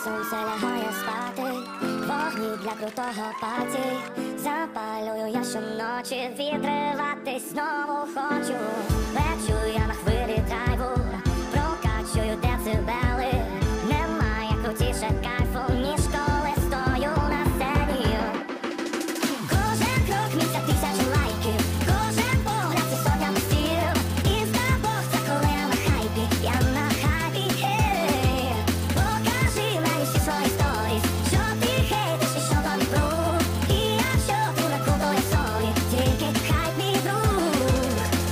сонце лягає спати, вогні для крутого паті. Запалюю я щоночі, відриватись знову хочу. Лечу я на хвилі драйву, прокачую децибели. Немає крутіше кайфу, ніж коли стою на сцені. Кожен крок мій це 1000 лайків, кожен погляд це сотня постів. Інстабокс це коли я на хайпі, я на хайпі. Покажи мені всі свої сторіс, що ти хейтиш і що тобі пруд. І якщо ти не круто, я сорі, тільки хайп мій друг.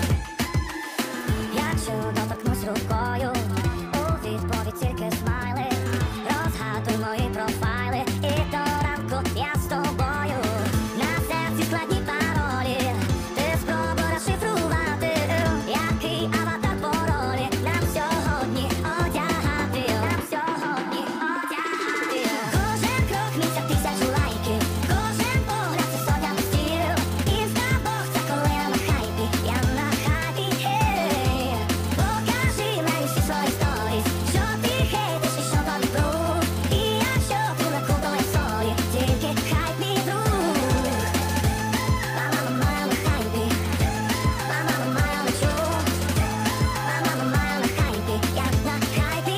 Якщо доторкнусь рукою, у відповідь тільки смайли. Розгадуй мої профайли, і до ранку я з тобою. На серці складні паролі, ти спробуй розшифрувати, який аватар по ролі нам сьогодні одягати, нам сьогодні одягати. Кожен крок мій це 1000 лайків, кожен погляд це сотня постів. Інстабокс це коли я на хайпі, я на хайпі. Покажи мені всі свої сторіс, що ти хейтиш і що тобі пруд. І якщо ти не круто, я сорі, тільки хайп мій друг. Мама моя на хайпі, мама моя на чу. Мама моя на хайпі, я на хайпі.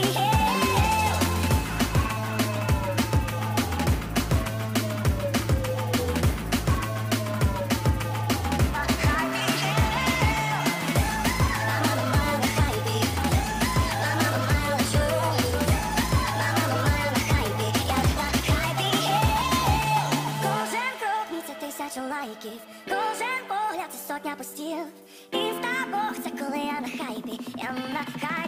Кожен крок мій це 1000 лайків, кожен погляд це сотня постів. Інстабокс це коли я на хайпі, я на хайпі.